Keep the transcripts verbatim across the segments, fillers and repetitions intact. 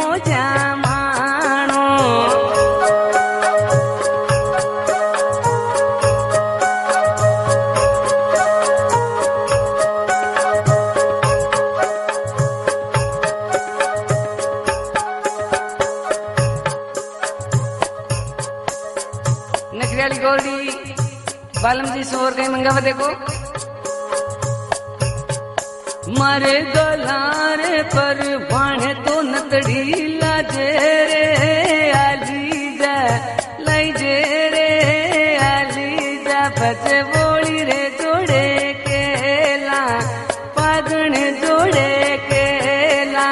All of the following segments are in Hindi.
जमानो नखरियाली गोल्डी बालम जी सोर गए मंगावा देखो मारे गलारे पर बाणे तो नतड़ी लाजे रे आली जा लाई जे रे आली जा बचे बोली रे जोड़े केला पागण जोड़े केला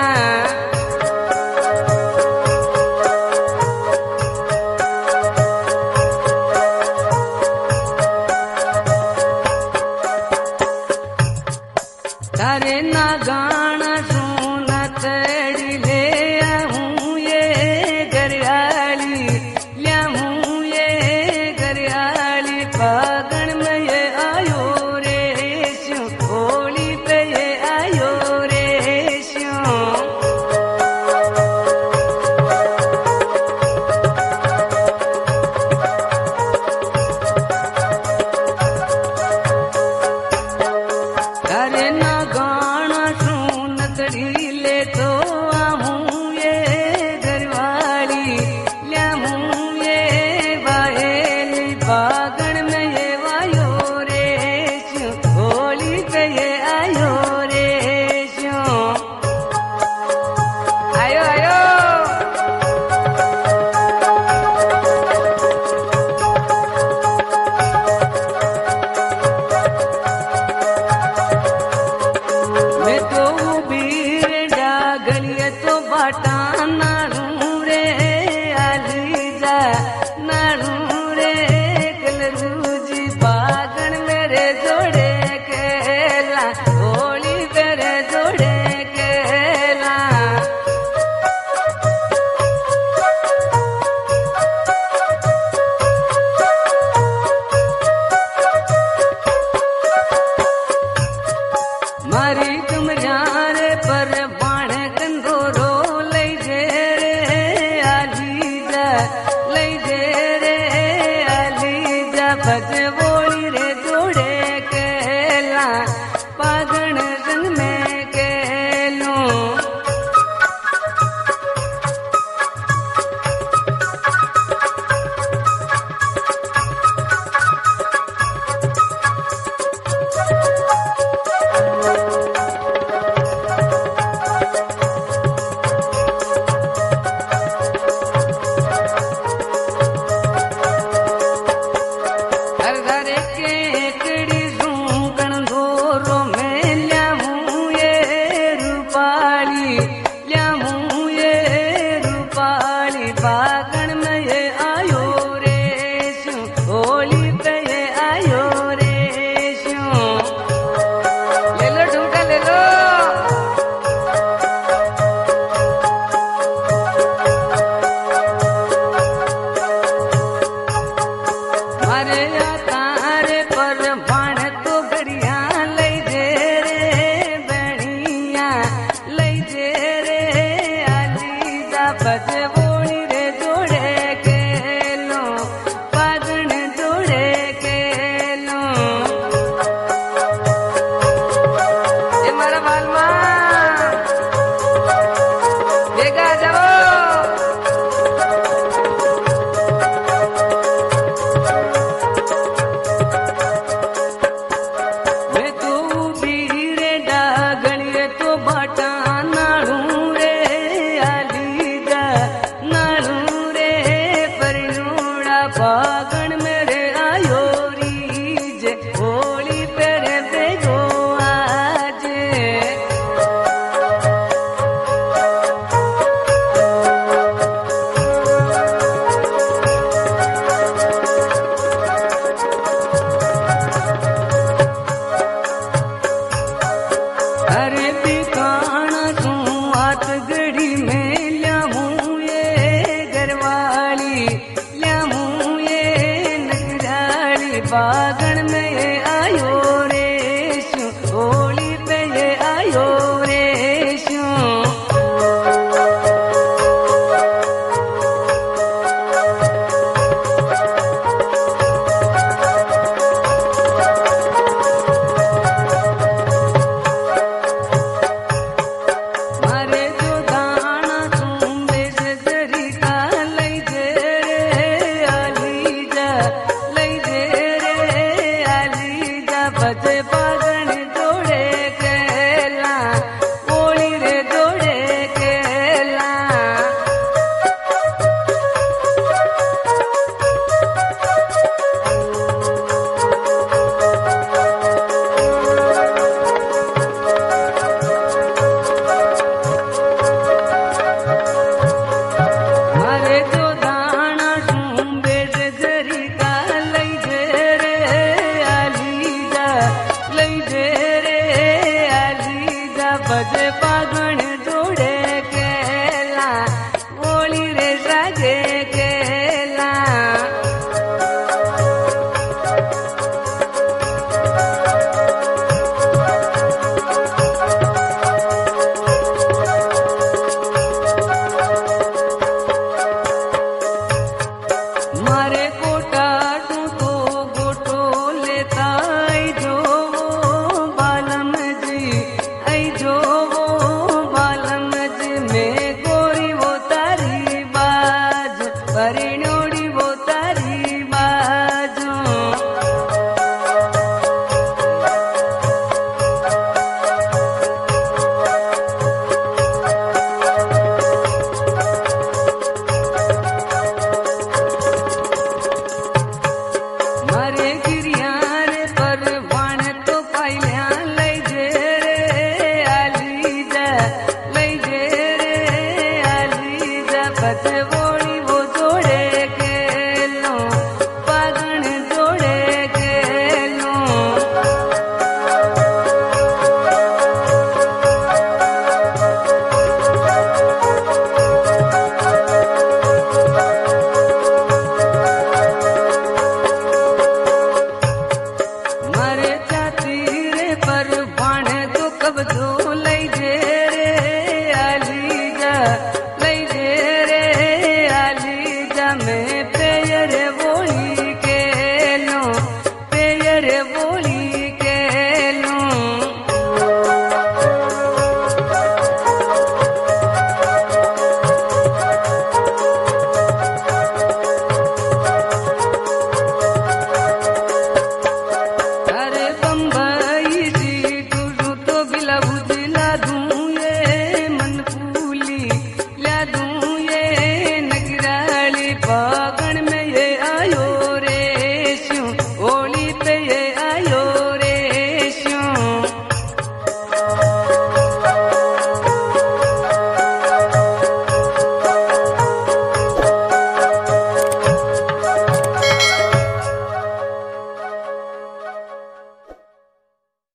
तारे ना गाना सुना तड़ी ले आऊं ये गरियाली लियाऊं ये गरियाली पागण में ये आयो रे श्यों होली पे ये आयो रे श्यों तारे ना ले तो आहूं ये घरवाली लियाऊं ये बाहेली बागण में ये वायो रे श्यों होली पे ये आयो रे श्यों आयो आयो मैं तो गलिए तो बाटा नारू रे आली जा नारू रे कलरू जी बागण मेरे जोड़े केला होली तेरे जोड़े केला मारी तुम जाने पर बाणे कंदोरो लई जे रे आली जा लई जे रे आली जा भज बोली रे जोड़े केला पागण रंग में केलो केकड़ी सूकण धोरो में लियाऊं ये रूपाली लियाऊं ये रूपाली बागण में ये आयो रे श्यों होली पे ये आयो रे श्यों ले लो ढूंढा ले लो मारे तारे पर बाण तो गड़िया लई जे रे बणिया लई जे रे आली जा बज